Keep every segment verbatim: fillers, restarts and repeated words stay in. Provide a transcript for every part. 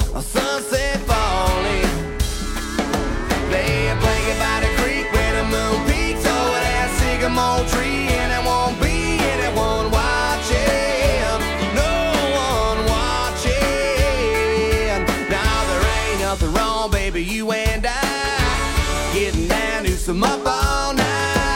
a sunset falling. Lay a blanket by the creek where the moon peaks over that sycamore tree, and there won't be anyone watching, no one watching. Now there ain't nothing wrong, baby, you and I getting down to some up all night.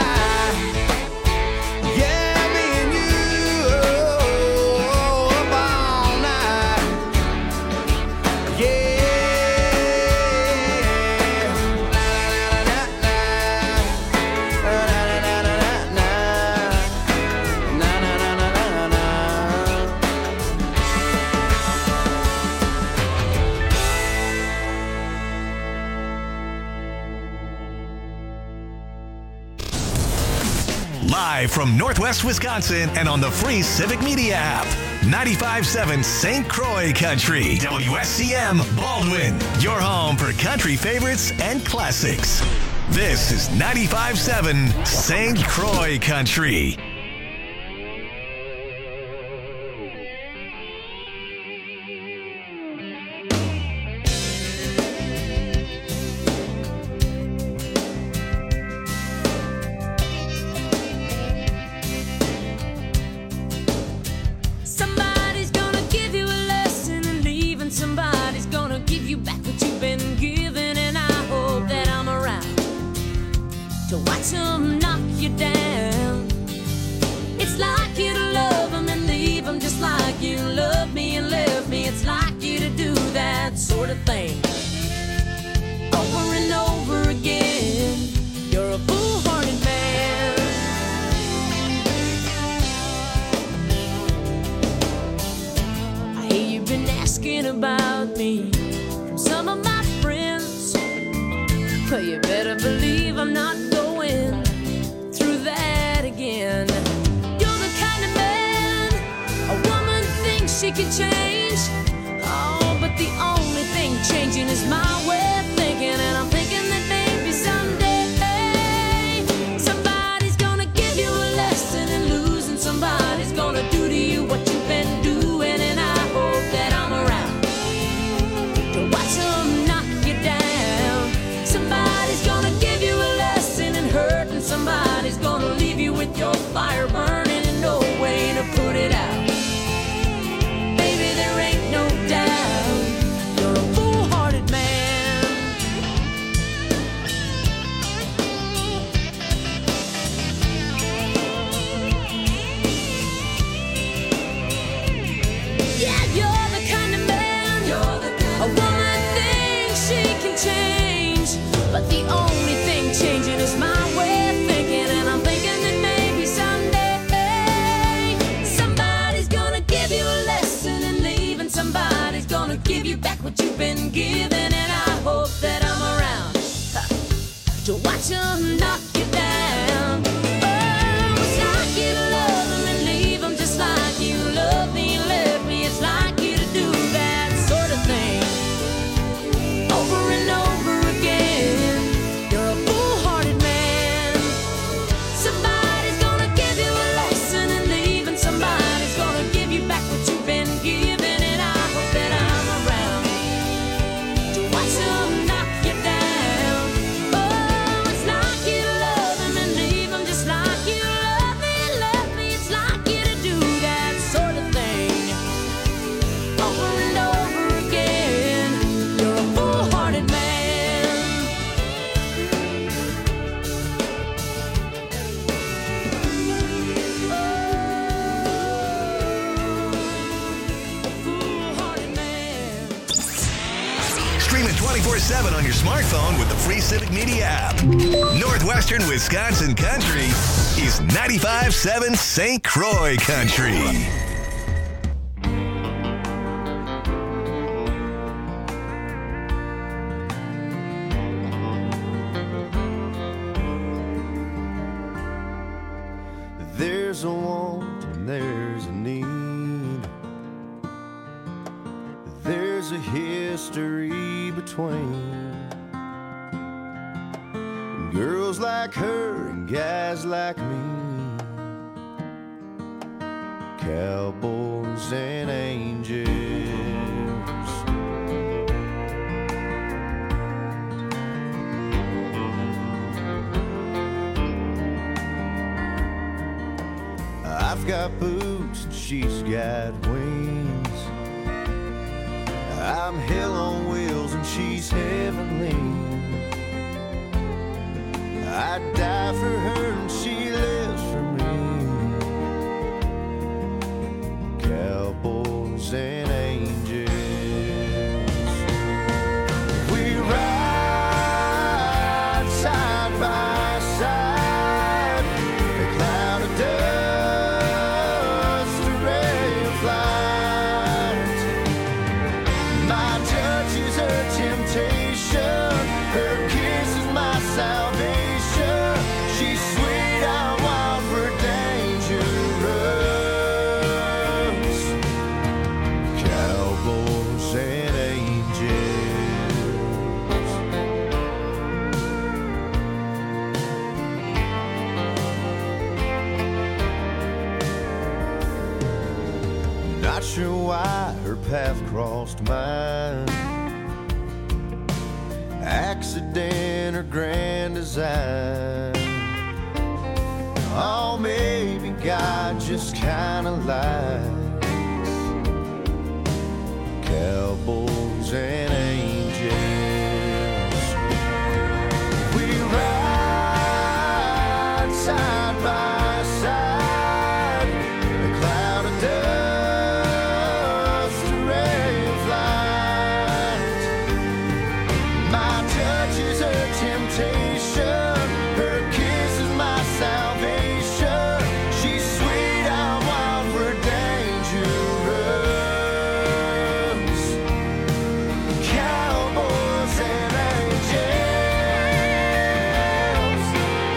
Live from Northwest Wisconsin and on the free Civic Media app. ninety-five point seven Saint Croix Country. W S C M Baldwin. Your home for country favorites and classics. This is ninety-five point seven Saint Croix Country. twenty-four seven on your smartphone with the free Civic Media app. Northwestern Wisconsin Country is ninety-five point seven Saint Croix Country. There's a want and there's a need. There's a history between girls like her and guys like me, cowboys and angels. got boots and she's got wings. I'm hell on wheels and she's heavenly. I'd die for her and she lives for me. Cowboys and angels, we ride side by side. A cloud of dust, a ray of light. My touch is her temptation, her kiss is my salvation. She's sweet, I'm wild for dangerous. Cowboys and angels. Not sure why her path crossed mine. Accident or grand design. Oh, maybe God just kinda lied. Cowboys and angels, we ride side by side. A cloud of dust, a ray of light. My touch is her temptation, her kiss is my salvation. She's sweet, I'm wild for dangerous. Cowboys and angels.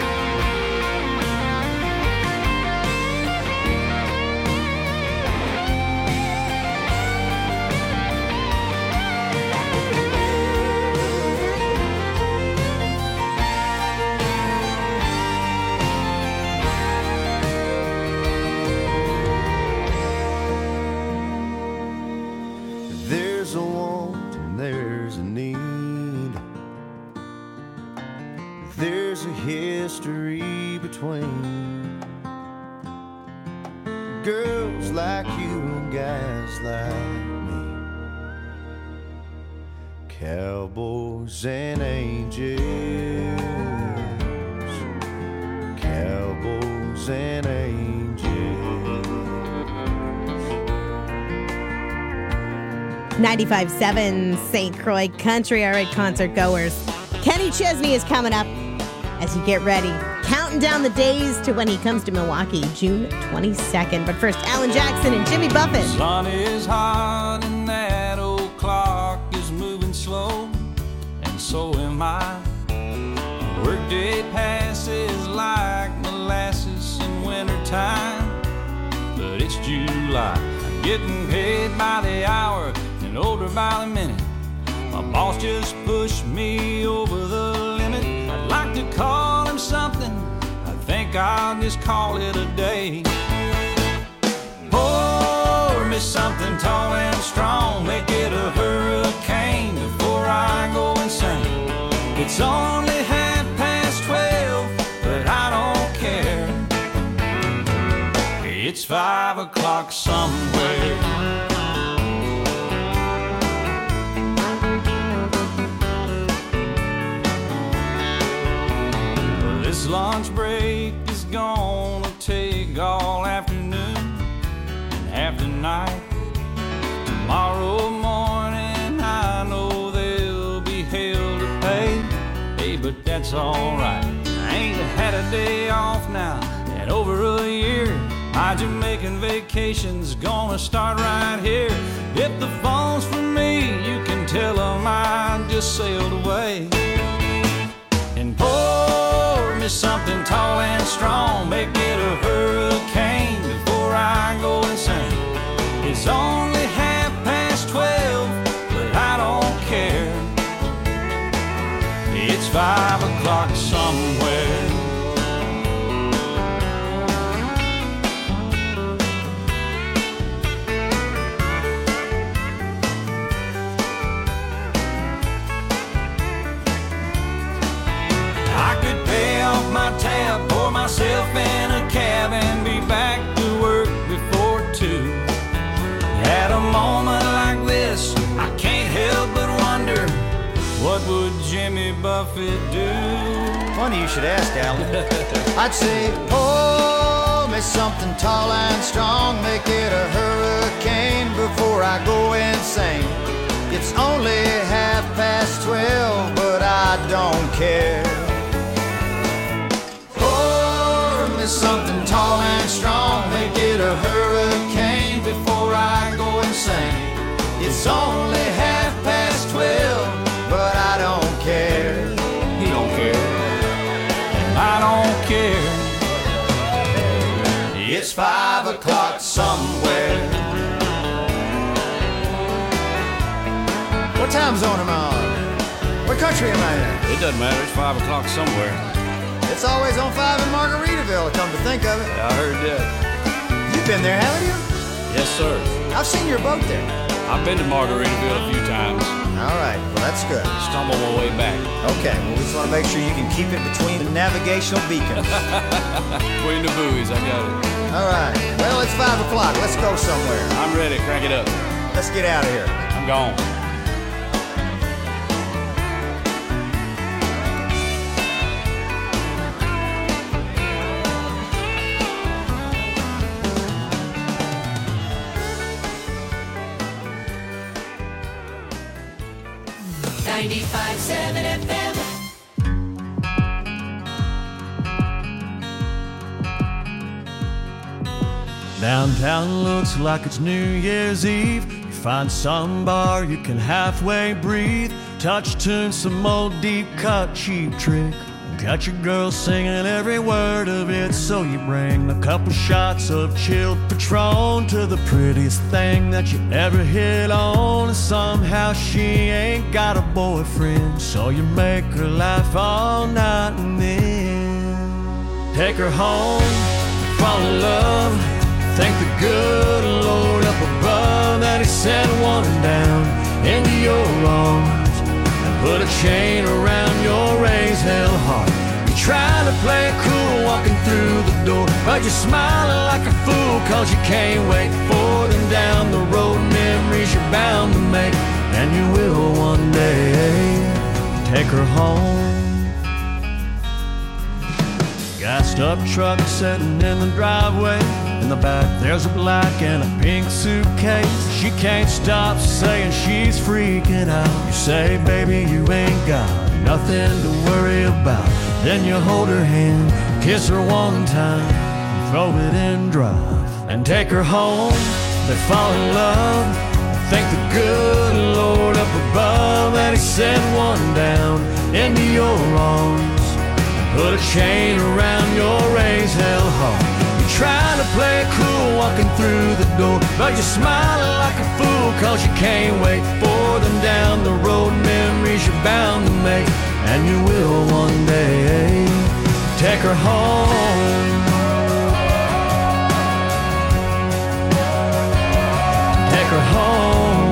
There's a want and there's a need. There's a history between girls like you and guys like me. Cowboys and angels. Cowboys and angels. ninety-five point seven Saint Croix Country. All right, concert goers. Kenny Chesney is coming up as you get ready. Counting down the days to when he comes to Milwaukee, June twenty-second. But first, Alan Jackson and Jimmy Buffett. Sun is hot and that old clock is moving slow, and so am I. Workday passes like molasses in wintertime, but it's July. I'm getting paid by the hour and older by the minute. My boss just pushed me over the limit. I'd like to call him something, I think I'll just call it a day. Pour me something tall and strong, make it a hurricane before I go insane. It's only half past twelve, but I don't care. It's five o'clock somewhere. This lunch break is gonna take all afternoon and half the night. Tomorrow morning I know there'll be hell to pay. Hey, but that's alright. I ain't had a day off now in over a year. My Jamaican vacation's gonna start right here. If the phone's for me, you can tell them I just sailed away. And pour me something tall and strong, make it a hurricane before I go insane. It's only half past twelve, but I don't care. It's five o'clock somewhere. My tab, pour myself in a cab and be back to work would Jimmy Buffett do? Funny you should ask, Alan. I'd say, pour me something tall and strong, make it a hurricane before I go insane. It's only half past twelve, but I don't care. Pour me something tall and strong, make it a hurricane before I go insane. It's only half past twelve, but I don't care. He don't care, and I don't care. It's five o'clock somewhere. What time zone am I on? What country am I in? It doesn't matter, it's five o'clock somewhere. It's always on five in Margaritaville, come to think of it. I heard that. You've been there, haven't you? Yes, sir. I've seen your boat there. I've been to Margaritaville a few times. All right, well, that's good. Stumble my way back. Okay, well, we just want to make sure you can keep it between the navigational beacons. Between the buoys, I got it. All right, well, it's five o'clock. Let's go somewhere. I'm ready, crank it up. Let's get out of here. I'm gone. ninety-five point seven F M. Downtown looks like it's New Year's Eve. You find some bar you can halfway breathe. Touch tune, some old deep cut cheap trick. Got your girl singing every word of it. So you bring a couple shots of chilled Patron to the prettiest thing that you ever hit on. And somehow she ain't got a boyfriend, so you make her laugh all night and then take her home, fall in love. Thank the good Lord up above that he sent one down into your arms and put a chain around your raised hell heart. You're trying to play it cool walking through the door, but you're smiling like a fool cause you can't wait for them down the road. Memories you're bound to make, and you will one day take her home. Gassed up truck sitting in the driveway. In the back there's a black and a pink suitcase. She can't stop saying she's freaking out. You say, baby, you ain't got nothing to worry about. Then you hold her hand, kiss her one time, and throw it in drive and take her home. They fall in love. Thank the good Lord up above that he sent one down into your arms and put a chain around your raised hell heart. Trying to play it cool walking through the door, but you're smiling like a fool cause you can't wait for them down the road. Memories you're bound to make, and you will one day take her home. Take her home.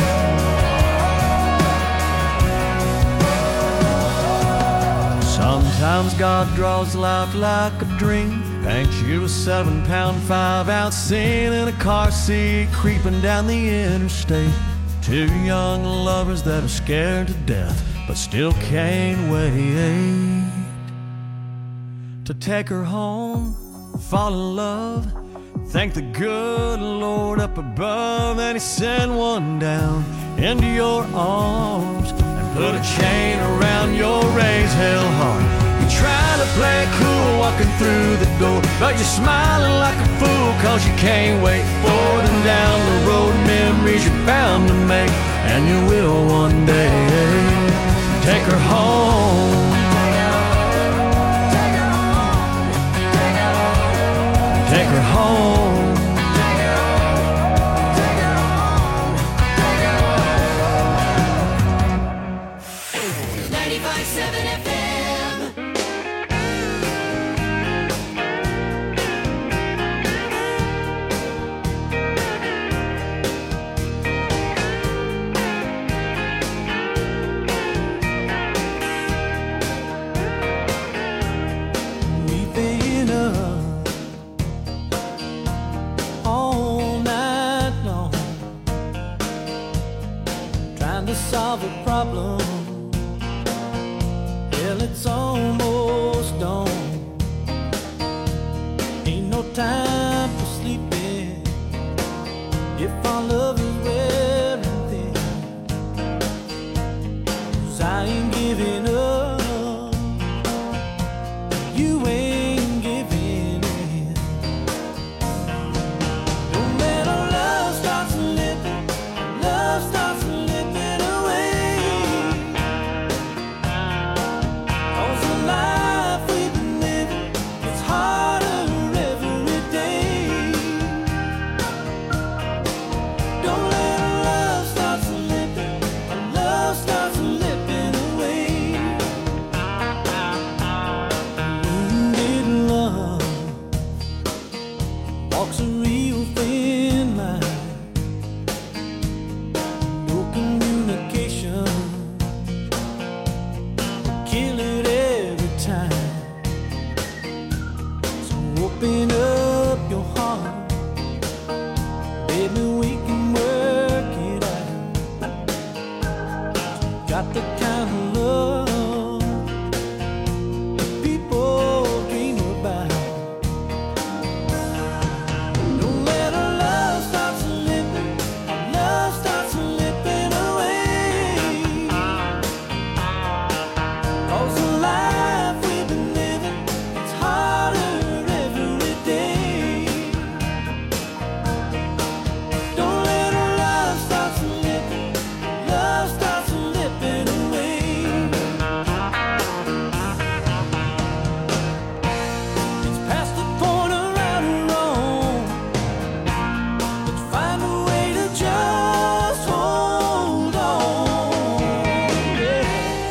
Sometimes God draws life like a dream, paints you a seven pound, five ounce scene in a car seat, creeping down the interstate. Two young lovers that are scared to death, but still can't wait to take her home, fall in love. Thank the good Lord up above that he sent one down into your arms and put a chain around your raised hell heart. Trying to play it cool walking through the door, but you're smiling like a fool cause you can't wait for them down the road. Memories you're bound to make, and you will one day take her home. Take her home. ninety-five point seven F M. Solve a problem it's almost dawn. Ain't no time for sleeping if our love is wearing thin. 'Cause I ain't giving up, you ain't giving in. Don't let our love start slipping, love starts slipping away. 'Cause the life we've been living, it's harder every day. Don't let our love start slipping, our love starts slipping away. Wounded love walks a real thin line. No communication, kill it every time. So open up your heart, baby, we can work it out. Got the kind of love people dream about. Don't let our love start slipping, our love starts slipping away. 'Cause the life we've been living, it's harder every day. Don't let our love start slipping, love starts slipping away. It's past the point of right or wrong. Let's find a way to just hold on. Yeah.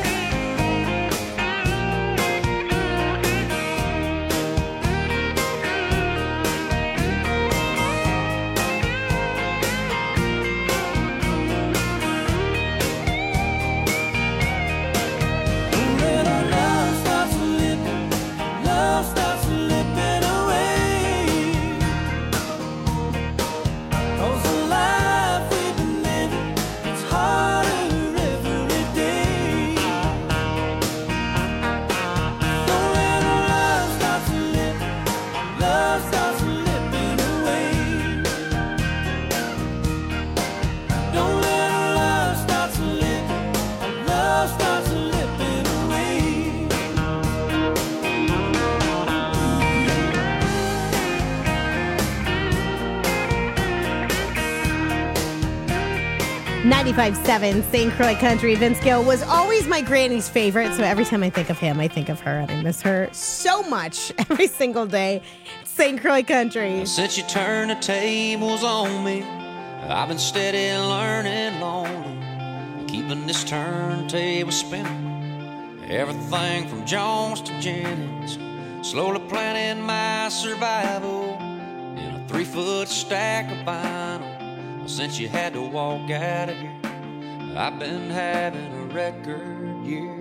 Don't let our love start slipping, love starts slipping away. 'Cause the life we've been living, it's harder every day. Don't let our love start slipping, love starts slipping away. Don't let our love start slipping, love starts slipping away. ninety-five point seven Saint Croix Country. Vince Gill was always my granny's favorite, so every time I think of him, I think of her, and I miss her so much every single day. Saint Croix Country. Since you turned the tables on me, I've been steady learning lonely, keeping this turntable spinning. Everything from Jones to Jennings, slowly planning my survival in a three-foot stack of vinyl. Since you had to walk out of here, I've been having a record year.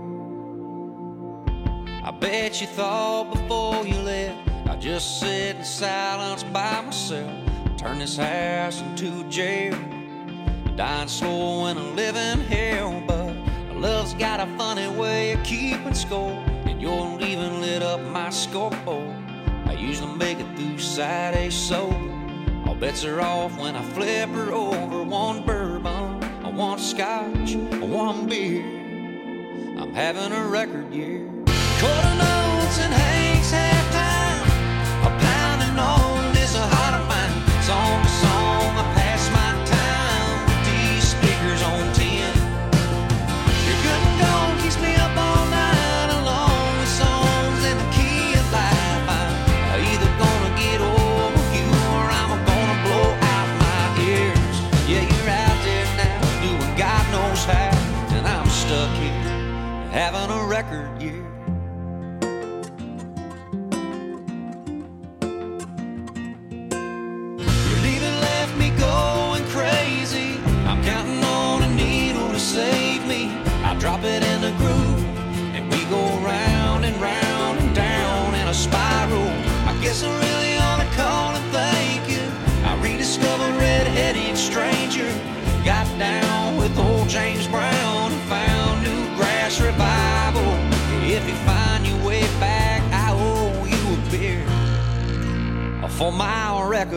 I bet you thought before you left I'd just sit in silence by myself, turn this house into a jail, dying slow in a living hell. But love's got a funny way of keeping score, and you're leaving lit up my scoreboard. I usually make it through Saturday sober. All bets are off when I flip her over. One bourbon, one scotch, one beer. I'm having a record year. Quarter notes and Hank's halftime, a pounding on this heart of mine. Song to song, I pass my time with these speakers on ten. Your good and gone keeps me up all night along with songs in the key of life. I'm either gonna get over you or I'm gonna blow out my ears. Yeah, you're out there now doing God knows how, and I'm stuck here having a record year. Your leaving left me going crazy. I'm counting on a needle to save me. I drop it in the groove and we go round and round and down in a spiral. I guess I really ought to call and thank you. I rediscovered Red-Headed Stranger, got down with old James Brown and found new grass revival.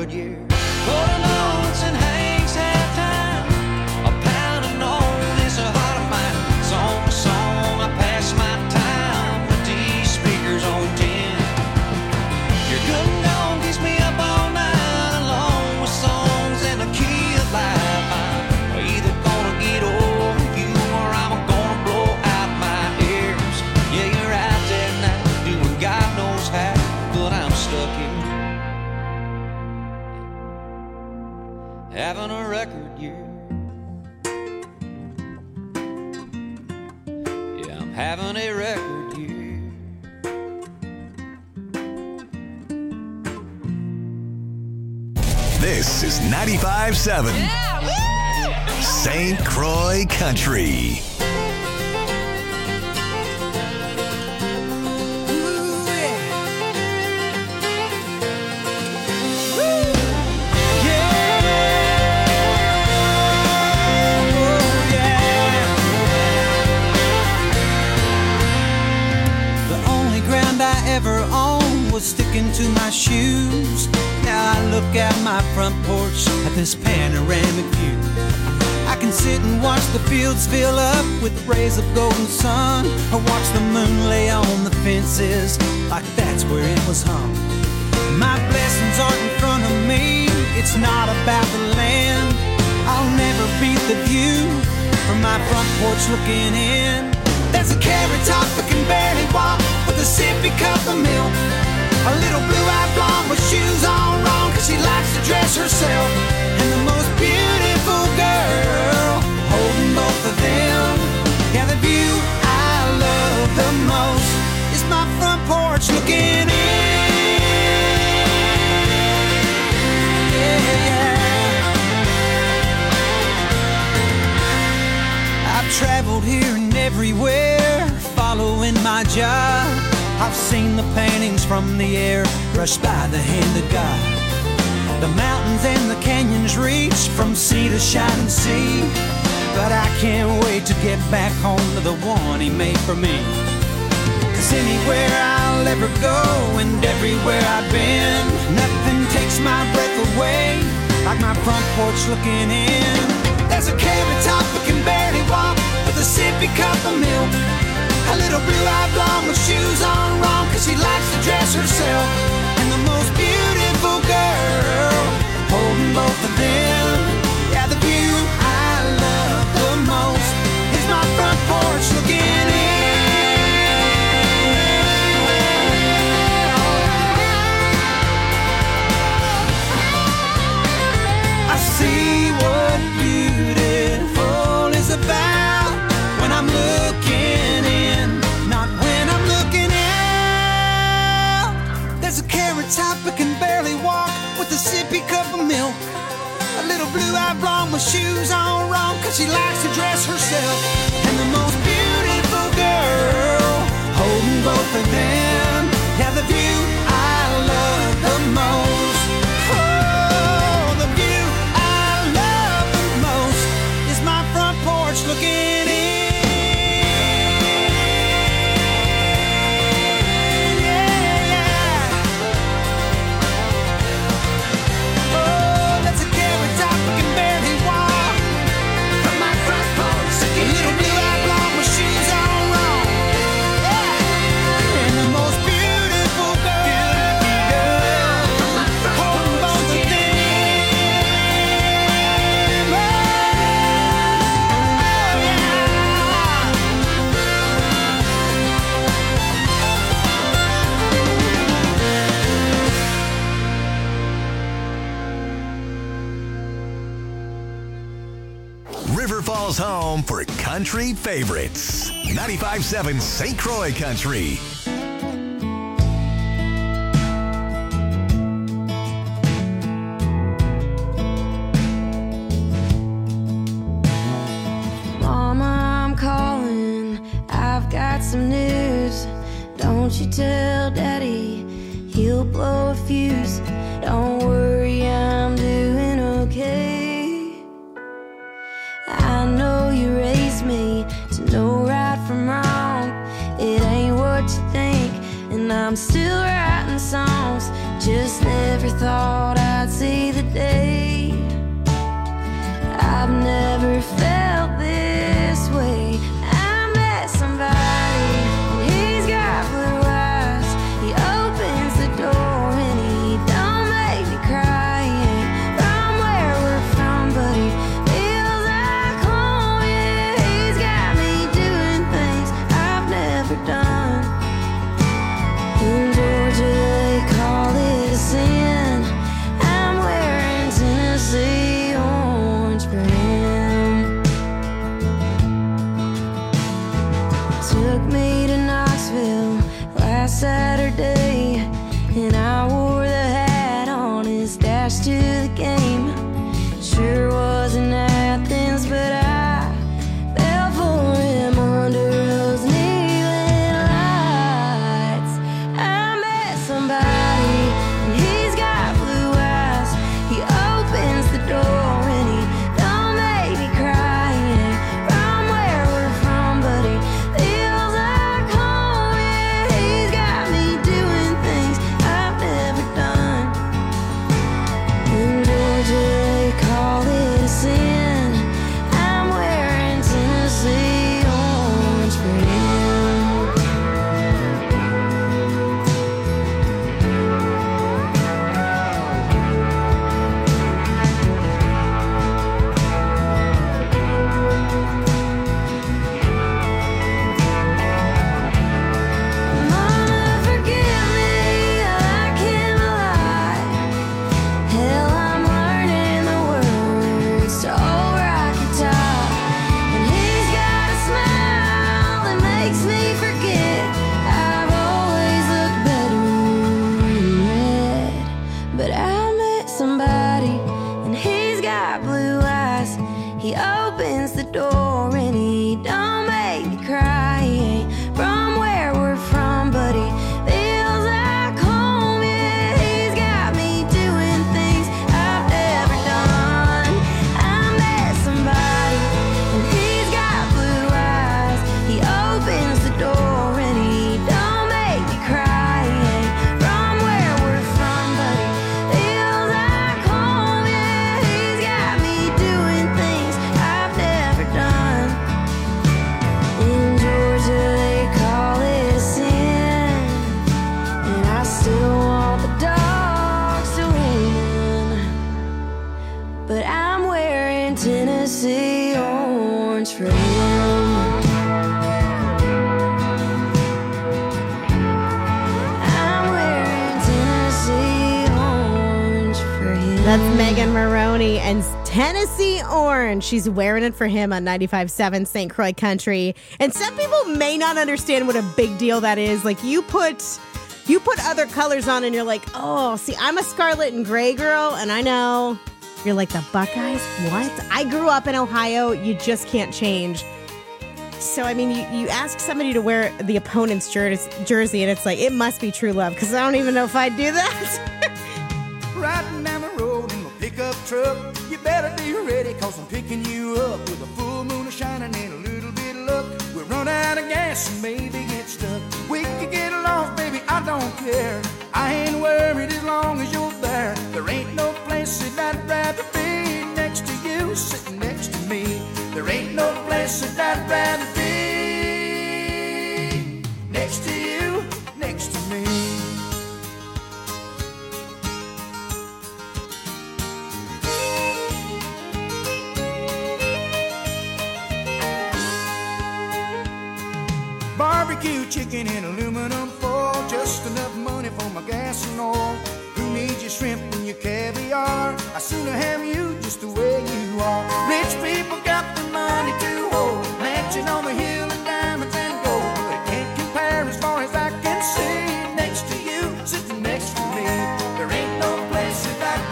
record, yeah. Golden notes and Hank's halftime. A pounding on this heart of mine. Song to song, I pass my time with these speakers on ten. Your good and gone keeps me up all night, along with songs in the key of life. I'm either gonna get over you or I'm gonna blow out my ears. Yeah, you're out there now, doing God knows how, but I'm stuck here. Having a record year. Yeah, I'm having a record year. This is ninety-five seven Saint Croix Country. Ever owned was sticking to my shoes. Now I look out my front porch at this panoramic view. I can sit and watch the fields fill up with rays of golden sun, or watch the moon lay on the fences like that's where it was hung. My blessings aren't in front of me, it's not about the land. I'll never beat the view from my front porch looking in. There's a carrot top that can barely walk with a sippy cup of milk. A little blue-eyed blonde with shoes on wrong, cause she likes to dress herself. And the most beautiful girl holding both of them. Yeah, the view I love the most is my front porch looking in. Yeah, yeah. I've traveled here and everywhere, following my job. I've seen the paintings from the air brushed by the hand of God. The mountains and the canyons reach from sea to shining sea. But I can't wait to get back home to the one he made for me. Cause anywhere I'll ever go and everywhere I've been, nothing takes my breath away like my front porch looking in. There's a carrot top that can barely walk with a sippy cup of milk. A little blue-eyed blonde with shoes on wrong, cause she likes to dress herself. And the most beautiful girl holding both of them. Yeah, the view I love the most is my front porch looking in. I see what beautiful is about when I'm looking in, not when I'm looking out. There's a carrot top that can barely walk with a sippy cup of milk. A little blue-eyed blonde with shoes on wrong, cause she likes to dress herself. And the most beautiful girl holding both of them. Yeah, the view I love the most. Oh, the view I love the most is my front porch looking in. River Falls home for country favorites. ninety-five seven Saint Croix Country. Mama, I'm calling. I've got some news. Don't you tell Daddy, he'll blow a fuse. Don't worry, I'm doing okay. I know you raised me to know right from wrong. It ain't what you think, and I'm still writing songs. Just never thought I'd see took me to Knoxville last Saturday, and I wore the hat on his dash to the game. Sure wasn't Athens, but I fell for him under those neon lights. I met somebody, and he's got blue eyes. He opens the door and he don't make me cry. He ain't from where we're from, but he feels like home. Yeah, he's got me doing things I've never done. In Georgia they call it a sin. I'm wearing Tennessee orange for him. Mama, forgive me, I can't lie. Hell, I'm learning the words to Old Rocky Top. And he's got a smile that makes me forget I've always looked better in red. But I met somebody, and he's got blue eyes. He opens the door and he don't make me cry. He ain't from where we're from, but he feels like home. Yeah, he's got me doing things I've never done. I met somebody, and he's got blue eyes. He opens the door and he don't make me cry. He ain't from where we're from, but he feels like home. Yeah, he's got me doing things I've never done. In Georgia they call it a sin, and I still want the dogs to win. But I'm wearing Tennessee orange for him. I'm wearing Tennessee orange for him. That's Megan Maroney and Tennessee Orange. She's wearing it for him on ninety-five point seven Saint Croix Country. And some people may not understand what a big deal that is. Like you put you put other colors on and you're like, oh, see, I'm a scarlet and gray girl, and I know you're like the Buckeyes. What? I grew up in Ohio. You just can't change. So, I mean, you, you ask somebody to wear the opponent's jer- jersey, and it's like, it must be true love, because I don't even know if I'd do that. Riding down the road in my pickup truck. You better be ready, cause I'm picking you up with a full moon shining and a little bit of luck. We'll run out of gas and maybe get stuck. We could get lost, baby, I don't care. I ain't worried as long as you're there. There ain't no place that I'd rather be next to you, sitting next to me. There ain't no place that I'd rather be next to you, next to me. Barbecue chicken in aluminum foil, just enough money for my gas and oil. Who needs your shrimp and your caviar? I sooner have you just the way you are. Rich people got the money to hold, mansion on the hill and diamonds and gold. They can't compare as far as I can see. Next to you, sitting next to me. There ain't no place that I'd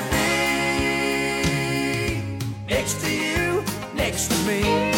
rather be next to you, next to me.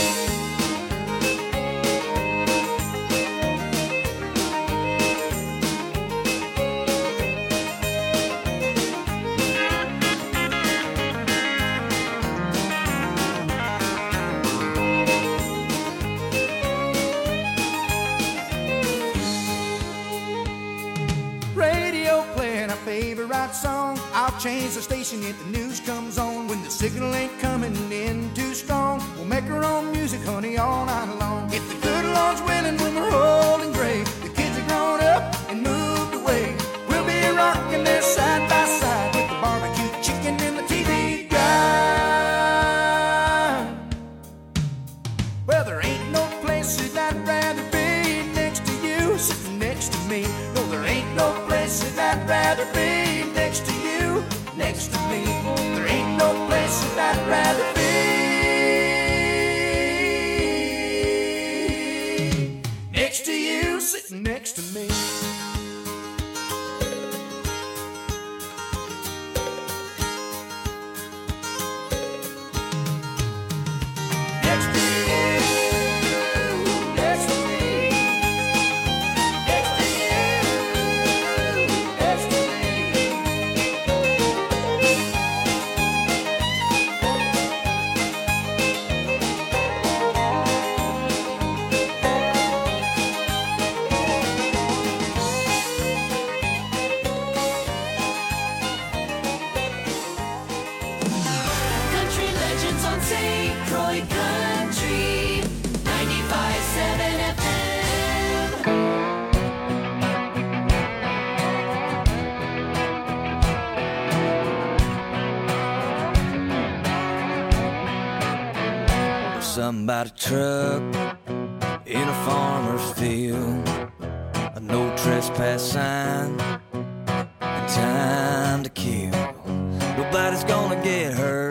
Favorite song, I'll change the station if the news comes on. When the signal ain't coming in too strong, we'll make our own music, honey, all night long. If the good Lord's willing, when we're old and gray, the kids are grown up and moved away, we'll be rocking there side by side with the barbecue chicken and the T V guide. Well, there ain't no place that I'd rather be next to you, sitting next to me. No, there ain't no place that I'd rather be next to you, next to me. There ain't no place that I'd rather be somebody's truck in a farmer's field, a no trespass sign, and time to kill. Nobody's gonna get hurt,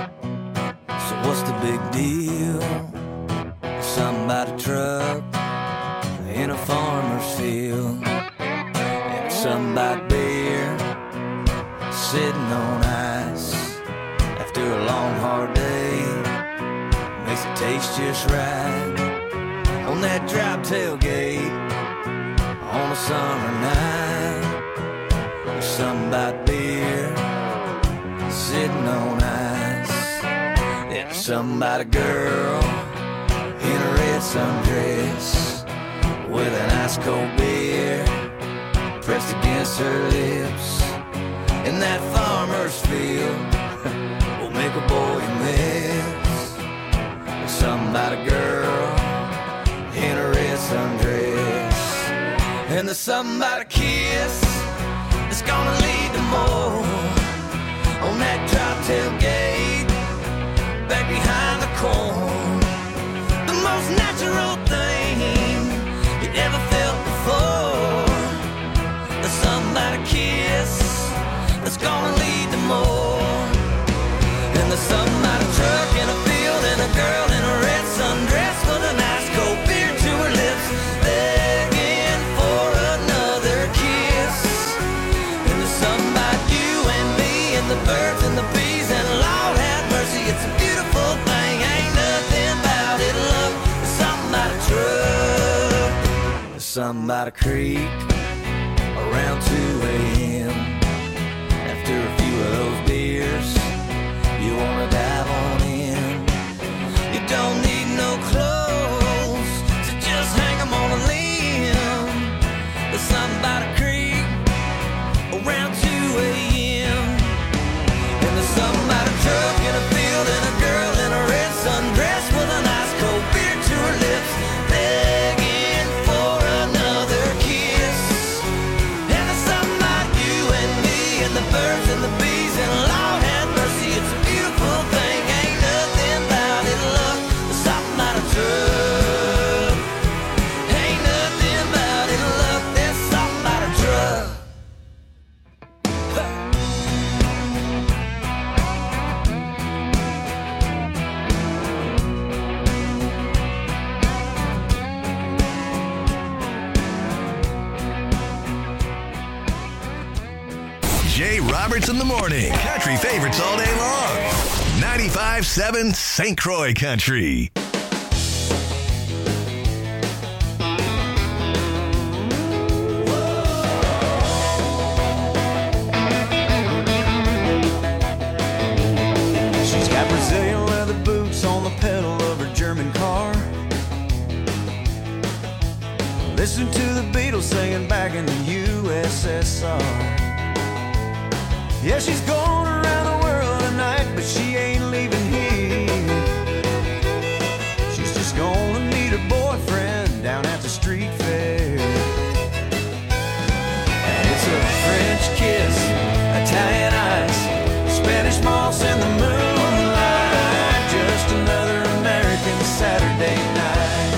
so what's the big deal? Somebody's truck in a farmer's field, and somebody's beer sitting on ice after a long hard day makes it taste just right on that drop tailgate on a summer night. Somebody beer sitting on ice, and somebody girl in a red sundress with an ice cold beer pressed against her lips. In that farmer's field will make a boy miss somebody girl in a red sundress, and the somebody kiss that's gonna lead to more on that drop tailgate back behind the corn. The most natural thing you ever felt before, the somebody kiss that's gonna lead to more. And there's somebody truck in a field and a girl in a red sundress with a nice cold beer to her lips, begging for another kiss. And there's somebody you and me and the birds and the bees, and Lord have mercy, it's a beautiful thing. Ain't nothing about it, look. There's somebody truck, there's somebody creek around two a.m. After a few of those beers, you wanna dive on in. You don't need no clothes, so just hang 'em on a limb. There's somebody creek around two a.m. And there's somebody truck in a field and a girl in a red sundress with a nice cold beer to her lips, begging for another kiss. And there's somebody you and me and the birds and the bees, and Lord have mercy, it's a beautiful thing. Ain't nothing about it, look. There's something about a truck. Ain't nothing about it, look. There's something about a truck. Jay Roberts in the morning. Country favorites all day long. ninety-five seven Saint Croix Country. She's got Brazilian leather boots on the pedal of her German car. Listen to the Beatles singing back in the U S S R. Yeah, she's going around the world tonight, but she ain't leaving here. She's just gonna meet her boyfriend down at the street fair. And it's a French kiss, Italian ice, Spanish moss in the moonlight, just another American Saturday night.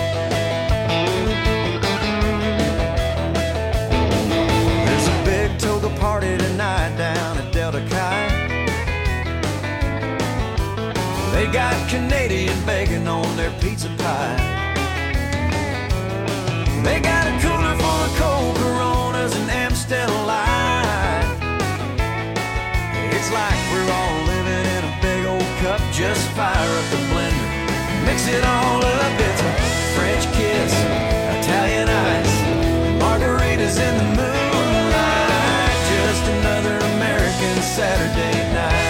There's a big toga party tonight down at Delta Chi. They got Canadian bacon on their pizza pie. They got a cooler full of cold Coronas and Amstel Light. It's like we're all living in a big old cup. Just fire up the blender, mix it all up. It's a French kiss, Italian ice, margaritas in the moonlight, just another American Saturday night.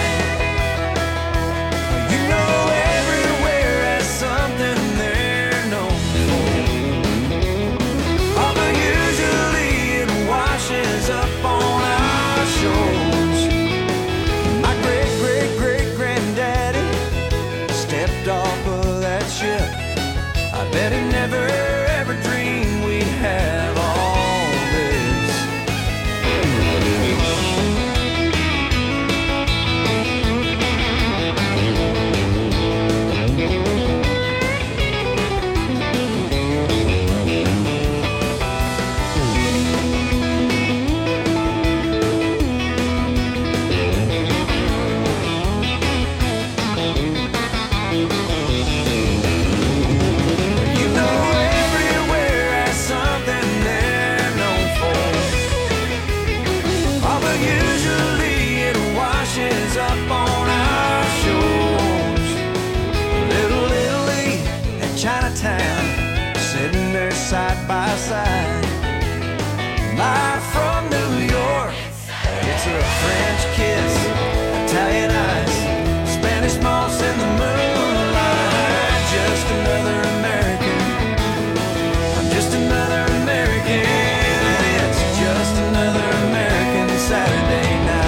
You know everywhere has something they're known for, although usually it washes up on our shores. My great great great granddaddy stepped off of that ship. I bet he never ever dreamed we'd have all this. Chinatown, sitting there side by side. Live from New York, it's a French kiss, Italian eyes, Spanish moss in the moonlight. Just another American, I'm just another American. It's just another American Saturday night.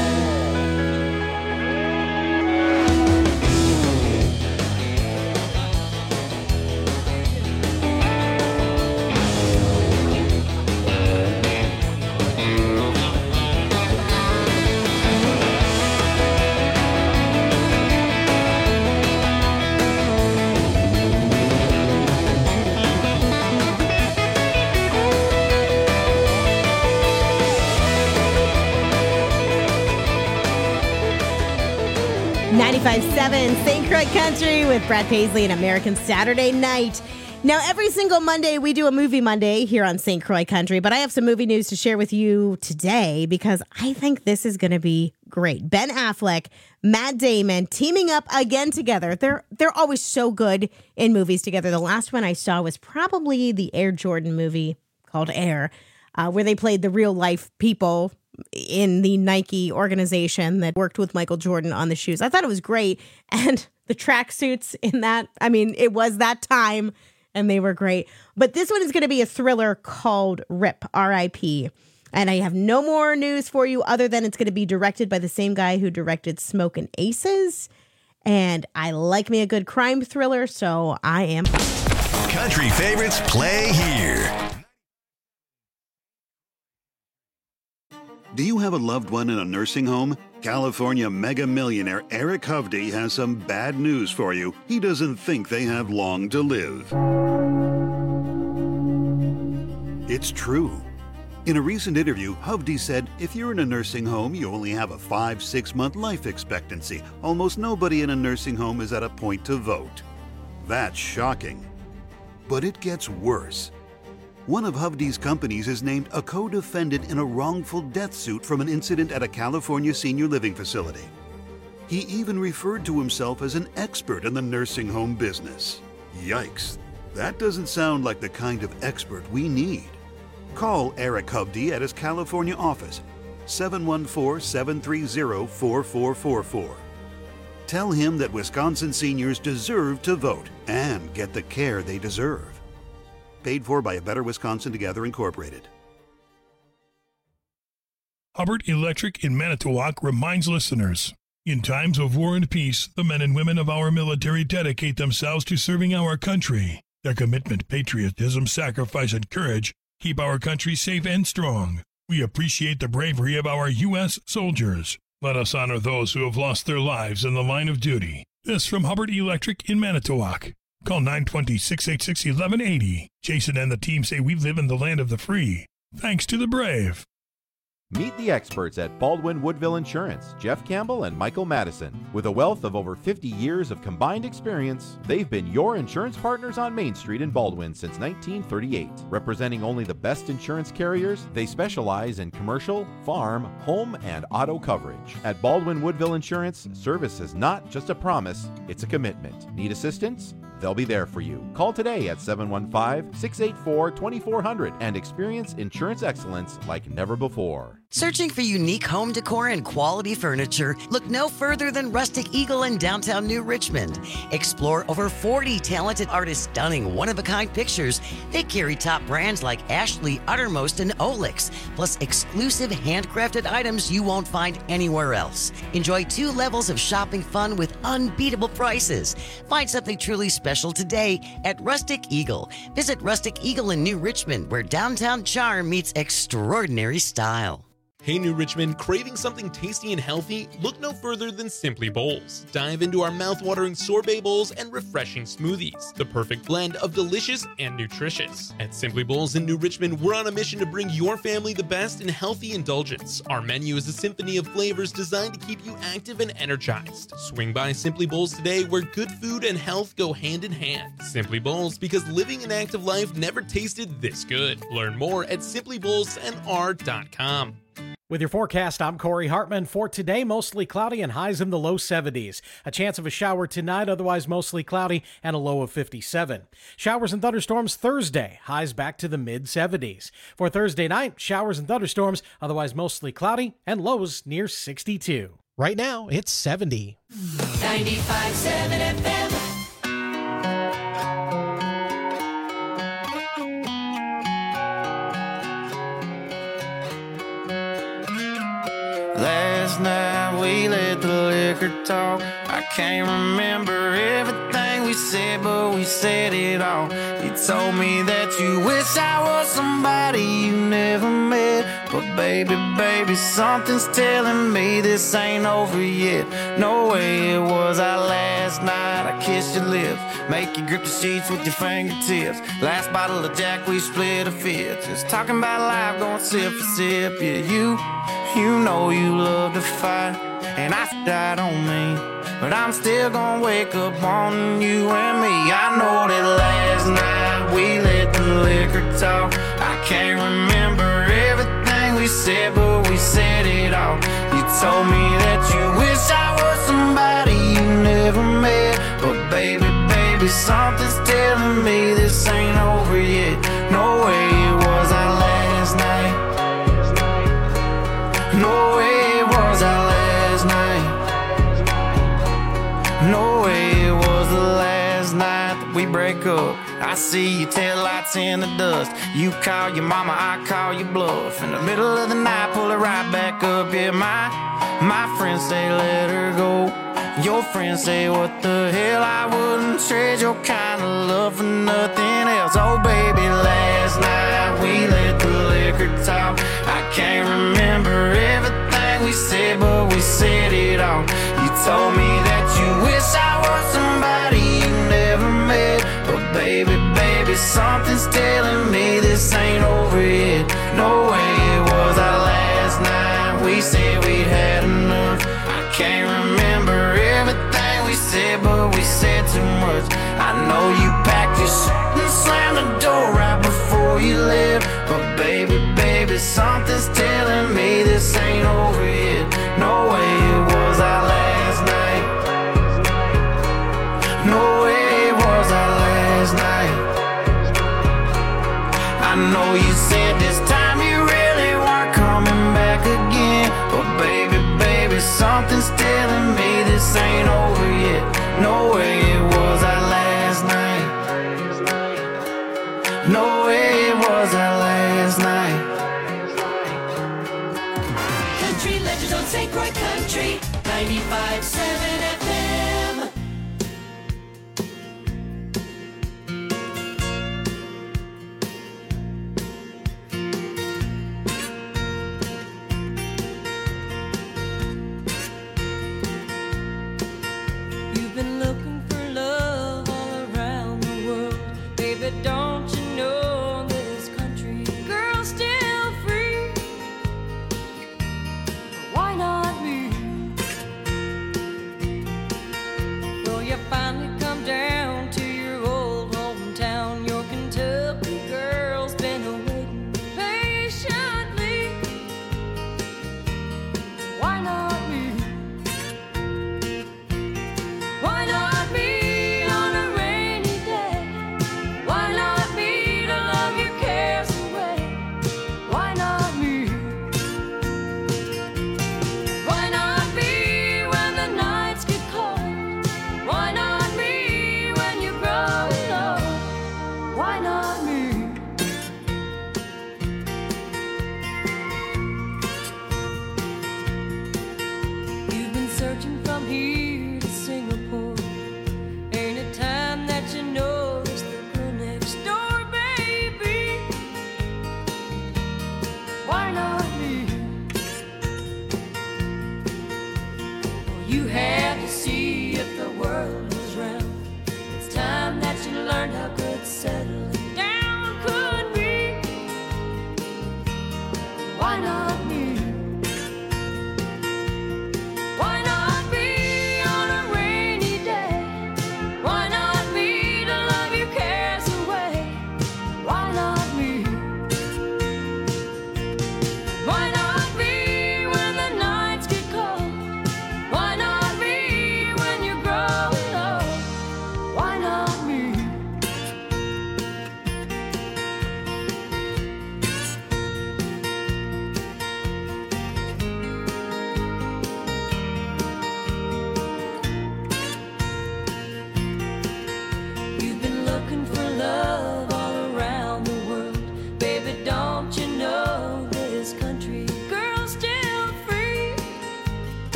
ninety-five point seven Saint Croix Country with Brad Paisley and American Saturday Night. Now, every single Monday, we do a Movie Monday here on Saint Croix Country, but I have some movie news to share with you today because I think this is going to be great. Ben Affleck, Matt Damon teaming up again together. They're they're always so good in movies together. The last one I saw was probably the Air Jordan movie called Air, uh, where they played the real life people in the Nike organization that worked with Michael Jordan on the shoes. I thought it was great. And the tracksuits in that, I mean, it was that time and they were great. But this one is going to be a thriller called RIP, R I P. And I have no more news for you other than it's going to be directed by the same guy who directed Smokin' Aces. And I like me a good crime thriller, so I am. Country favorites play here. Do you have a loved one in a nursing home? California mega millionaire Eric Hovde has some bad news for you. He doesn't think they have long to live. It's true. In a recent interview, Hovde said, if you're in a nursing home, you only have a five, six month life expectancy. Almost nobody in a nursing home is at a point to vote. That's shocking. But it gets worse. One of Hovde's companies is named a co-defendant in a wrongful death suit from an incident at a California senior living facility. He even referred to himself as an expert in the nursing home business. Yikes, that doesn't sound like the kind of expert we need. Call Eric Hovde at his California office, seven one four, seven three zero, four four four four. Tell him that Wisconsin seniors deserve to vote and get the care they deserve. Paid for by A Better Wisconsin Together, Incorporated. Hubbard Electric in Manitowoc reminds listeners, in times of war and peace, the men and women of our military dedicate themselves to serving our country. Their commitment, patriotism, sacrifice, and courage keep our country safe and strong. We appreciate the bravery of our U S soldiers. Let us honor those who have lost their lives in the line of duty. This from Hubbard Electric in Manitowoc. Call nine two zero, six eight six, one one eight zero. Jason and the team say we live in the land of the free. Thanks to the brave. Meet the experts at Baldwin Woodville Insurance, Jeff Campbell and Michael Madison. With a wealth of over fifty years of combined experience, they've been your insurance partners on Main Street in Baldwin since nineteen thirty-eight. Representing only the best insurance carriers, they specialize in commercial, farm, home, and auto coverage. At Baldwin Woodville Insurance, service is not just a promise, it's a commitment. Need assistance? They'll be there for you. Call today at seven one five, six eight four, two four zero zero and experience insurance excellence like never before. Searching for unique home decor and quality furniture? Look no further than Rustic Eagle in downtown New Richmond. Explore over forty talented artists' stunning one-of-a-kind pictures. They carry top brands like Ashley, Uttermost, and Olix, plus exclusive handcrafted items you won't find anywhere else. Enjoy two levels of shopping fun with unbeatable prices. Find something truly special today at Rustic Eagle. Visit Rustic Eagle in New Richmond, where downtown charm meets extraordinary style. Hey New Richmond, craving something tasty and healthy? Look no further than Simply Bowls. Dive into our mouth-watering sorbet bowls and refreshing smoothies, the perfect blend of delicious and nutritious. At Simply Bowls in New Richmond, we're on a mission to bring your family the best in healthy indulgence. Our menu is a symphony of flavors designed to keep you active and energized. Swing by Simply Bowls today, where good food and health go hand in hand. Simply Bowls, because living an active life never tasted this good. Learn more at simply bowls n r dot com. With your forecast, I'm Corey Hartman. For today, mostly cloudy and highs in the low seventies. A chance of a shower tonight, otherwise mostly cloudy and a low of fifty-seven. Showers and thunderstorms Thursday, highs back to the mid seventies. For Thursday night, showers and thunderstorms, otherwise mostly cloudy and lows near sixty-two. Right now, it's seventy. ninety-five seven F M. Last night we let the liquor talk. I can't remember everything we said, but we said it all. You told me that you wish I was somebody you never met. But baby, baby, something's telling me this ain't over yet. No way it was our last night. I kissed your lips, make you grip the sheets with your fingertips. Last bottle of Jack, we split a fifth. Just talking about life, going sip for sip. Yeah, you, you know you love to fight, and I died on me. But I'm still gonna wake up on you and me. I know that last night we let the liquor talk. I can't remember everything we said, but we said it all. You told me that you wish I was somebody you never met. But baby, baby, something's telling me this ain't over yet. No way it was our last night. No way it was our last night. No way it was the last night that we break up. I see your taillights in the dust. You call your mama, I call your bluff. In the middle of the night, pull it right back up. Yeah, my, my friends say let her go. Your friends say what the hell, I wouldn't trade your kind of love for nothing else. Oh baby, last night we let the liquor talk. I can't remember everything we said, but we said it all. You told me that you wish I was somebody you never met. But baby, baby, something's telling me this ain't over yet. No way it was our last night. We said we'd had enough. I can't remember everything we said, but we said too much. I know you packed your shit and slammed the door right before you left. But baby, baby, something's telling me this ain't over yet. No way it was our last night. No way it was our last night. I know you said this time you really weren't coming back again. But baby, baby, something's telling me this ain't over yet. No way it was our last night. No way it was our last night. Country legends on Saint Croix Country, ninety-five seven F M. You've been looking for love all around the world. Baby, don't you know this country girl's still free? Why not me? Well, you finally come down to your old hometown. Your Kentucky girl's been waiting patiently. Why not me? Why not me on a rainy day? Why not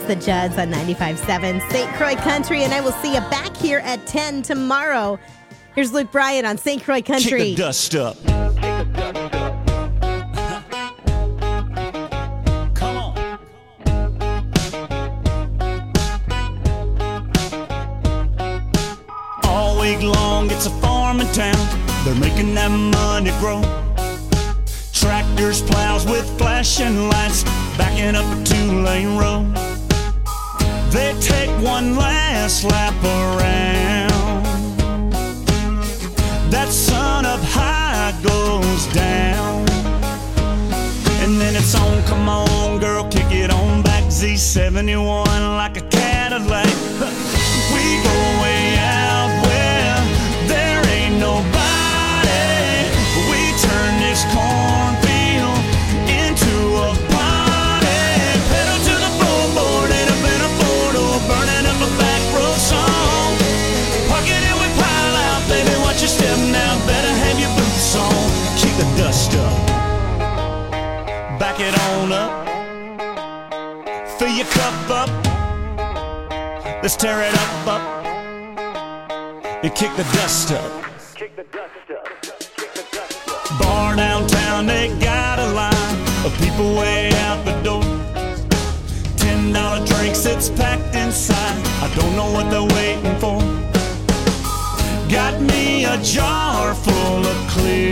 the Judds on ninety-five point seven Saint Croix Country, and I will see you back here at ten tomorrow. Here's Luke Bryan on Saint Croix Country. Kick the dust up. Come on. All week long, it's a farming town. They're making that money grow. Tractors, plows with flashing lights, backing up a two-lane road. They take one last lap around. That sun up high goes down. And then it's on, come on, girl, kick it on back. Z seventy-one like a Cadillac. We go way out where there ain't nobody. We turn this cornfield into a party. Pedal to the floorboard, end up in a four-door, burning up a back road song. Park it and we pile out, baby, watch your step now. Better have your boots on. Kick the dust up. Back it on up. Fill your cup up. Let's tear it up, up. And kick the dust up. Bar downtown, they got a line of people way out the door. Ten dollar drinks, it's packed inside. I don't know what they're waiting for. Got me a jar full of clear,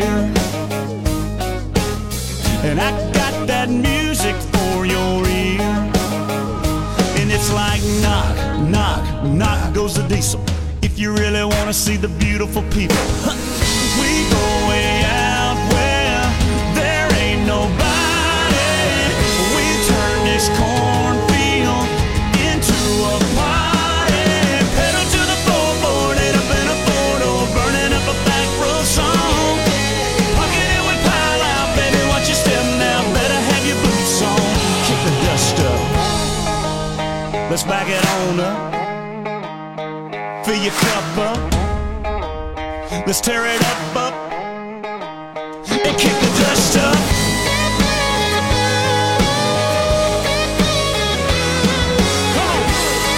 and I got that music for your ear. And it's like knock, knock, knock goes the diesel. If you really want to see the beautiful people, we go way out where there ain't nobody. We turn this cornfield into a party. Pedal to the floorboard, end up in a four-door, burning up a back road song. Park it and we pile out, baby, watch your step now. Better have your boots on. Kick the dust up. Let's back it on up. Fill your cup up. Let's tear it up, up. And kick the dust up. Come on.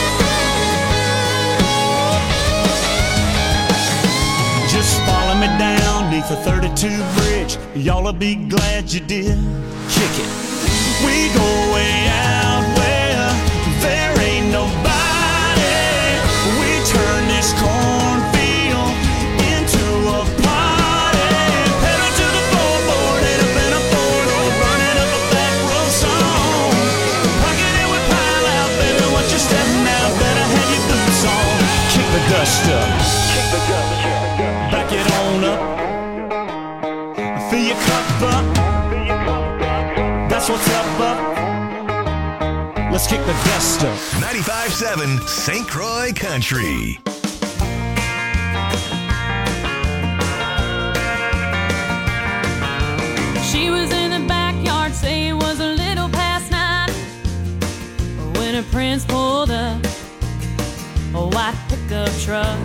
Just follow me down neath the thirty-two bridge. Y'all'll be glad you did. Kick it. We go way out where there ain't nobody. We turn this cornfield into a party. Pedal to the floorboard, end up in a four-door, burning up a back road song. Park it and we pile out, baby, watch your step now. Better have your boots on. Kick the dust up. Back it on up. Fill your cup up. That's what's up, up. Let's kick the dust up. ninety-five point seven Saint Croix Country. She was in the backyard, say it was a little past nine, when her prince pulled up a white pickup truck.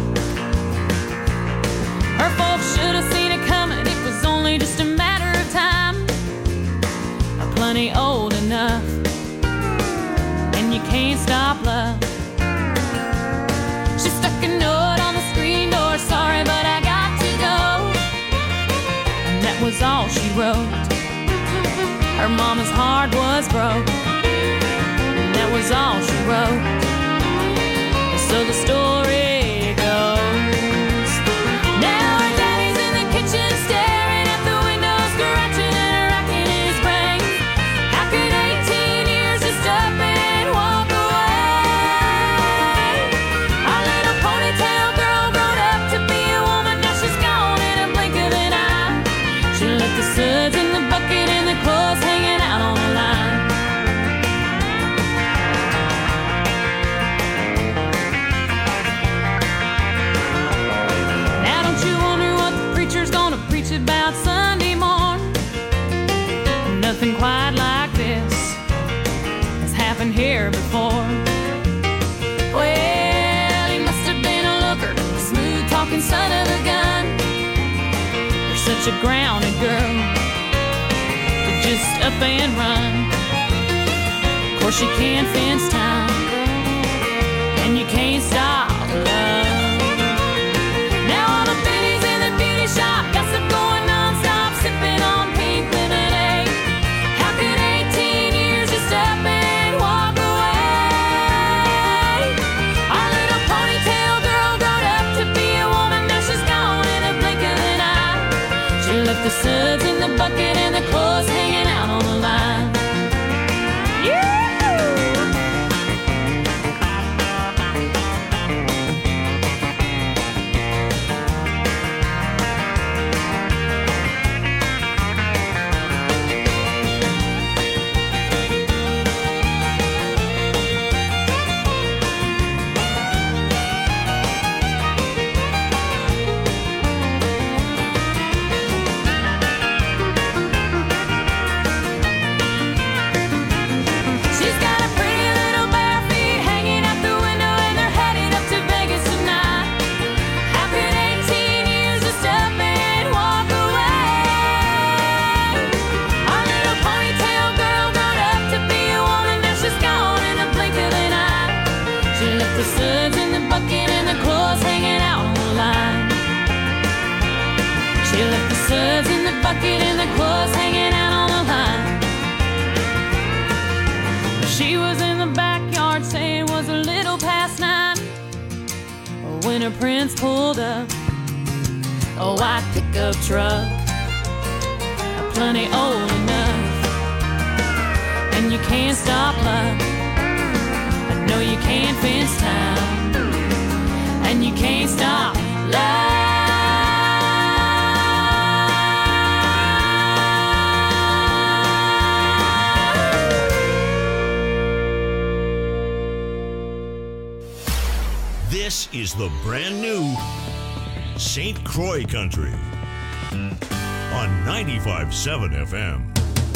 Her folks should have seen it coming, it was only just a matter of time. Plenty old enough, and you can't stop love. She stuck a note on the screen door, sorry but I got to go. And that was all she wrote. Her mama's heart was broke, and that was all she wrote. So the story goes, now her daddy's in the kitchen staring at the window, scratching and racking his brain. How could eighteen years just up and walk away? Our little ponytail girl grown up to be a woman, now she's gone in a blink of an eye. She left the suds in the bucket and the clothes hanging out on the line. Now don't you wonder what the preacher's gonna preach about Sunday morn? Nothing quite like this has happened here before. Well, he must have been a looker, a smooth-talking son of a gun. You're such a grounded girl to just up and run. Of course, she can't fence time, fingerprints pulled up. A white pickup truck, plenty old enough. And you can't stop love. No, you can't fence time. And you can't stop love. This is the brand new Saint Croix Country on ninety-five point seven F M.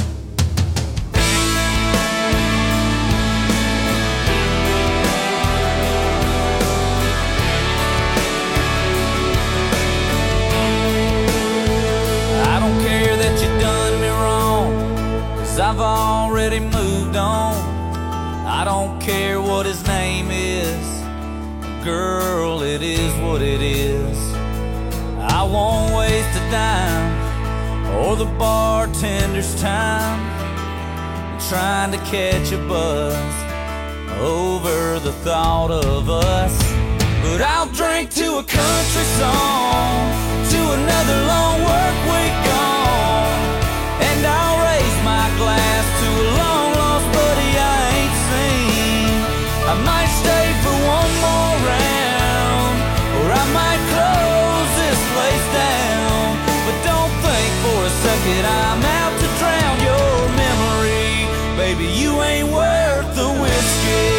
I don't care that you done me wrong, 'cause I've already moved on. I don't care what his name is, girl, it is what it is. I won't waste a dime or the bartender's time trying to catch a buzz over the thought of us. But I'll drink to a country song, to another long work week gone, and I'll raise my glass to a long lost buddy I ain't seen. I might stay for one more round, or I might close this place down. But don't think for a second I'm out to drown your memory. Baby, you ain't worth the whiskey.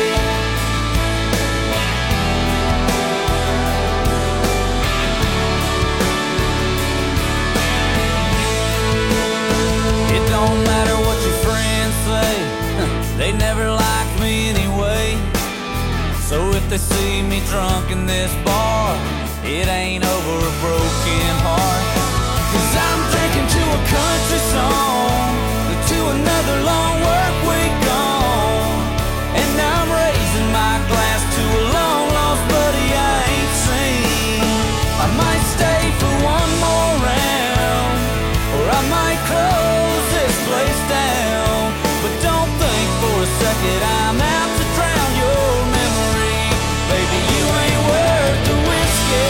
It don't matter what your friends say, they never liked me anyway. So if they see me drunk in this bar, it ain't over a broken heart. 'Cause I'm drinking to a country song, to another long work week gone, and I'm raising my glass to a long lost buddy I ain't seen. I might stay for one more round, or I might close this place down. But don't think for a second I'm out to drown your memory. Baby, you ain't worth the whiskey.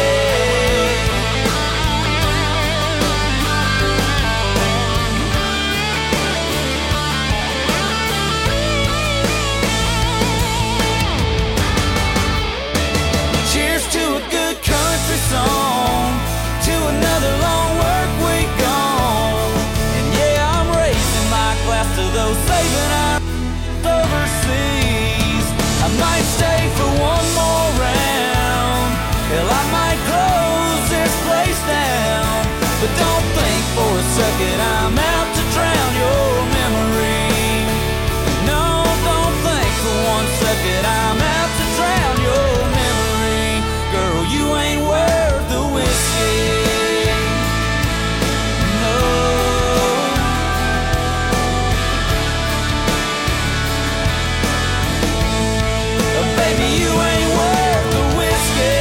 Cheers to a good country song, to another long work week gone. And yeah, I'm raising my glass to those saving our overseas. I might stay for one more round, hell, I might close this place down. But don't think for a second I'm out to drown your memory. No, don't think for one second I'm out to drown your memory. Girl, you ain't worth the whiskey. No. Baby, you ain't worth the whiskey.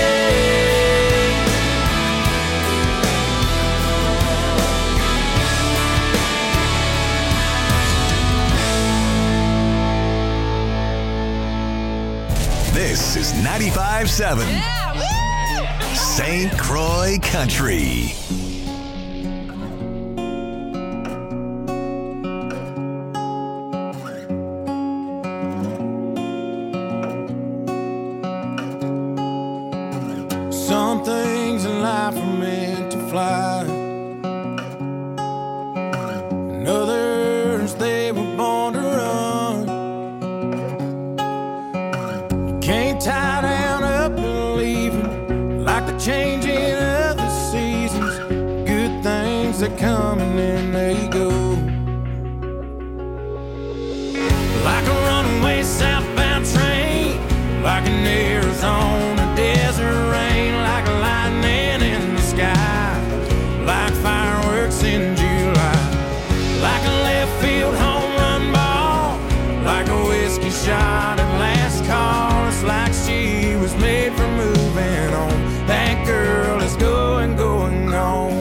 This is ninety-five point seven Saint Croix Country. Some things in life are meant to fly, and others they were born to run. You can't tie down up and leave it, like the changing of the seasons. Good things that come and then they go, like a runaway southbound train, like an Arizona desert rain, like lightning in the sky, like fireworks in July, like a left field home run ball, like a whiskey shot at last call. It's like she was made for moving on. That girl is going, going on.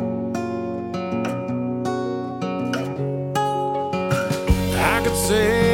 I could say